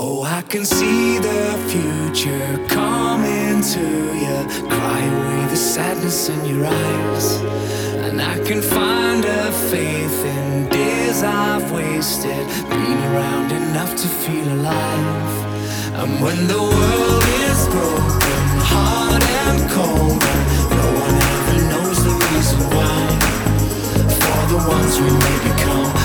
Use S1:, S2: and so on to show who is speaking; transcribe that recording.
S1: Oh, I can see the future coming to you. Cry away the sadness in your eyes. And I can find a faith in days I've wasted, been around enough to feel alive. And when the world is broken, hard and cold, and no one ever knows the reason why, for the ones we may become,